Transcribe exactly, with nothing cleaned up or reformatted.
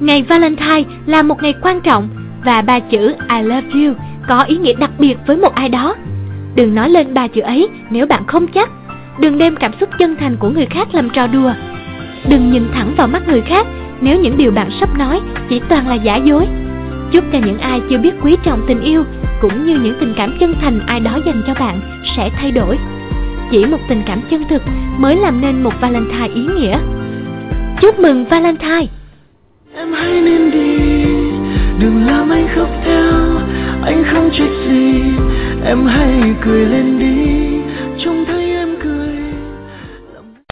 Ngày Valentine là một ngày quan trọng và ba chữ I love you có ý nghĩa đặc biệt với một ai đó. Đừng nói lên ba chữ ấy nếu bạn không chắc. Đừng đem cảm xúc chân thành của người khác làm trò đùa. Đừng nhìn thẳng vào mắt người khác nếu những điều bạn sắp nói chỉ toàn là giả dối. Chúc cho những ai chưa biết quý trọng tình yêu cũng như những tình cảm chân thành ai đó dành cho bạn sẽ thay đổi. Chỉ một tình cảm chân thực mới làm nên một Valentine ý nghĩa. Chúc mừng Valentine. Em hãy nên đi, đừng làm anh khóc theo, anh không trách gì. Em hãy cười lên đi, trông thấy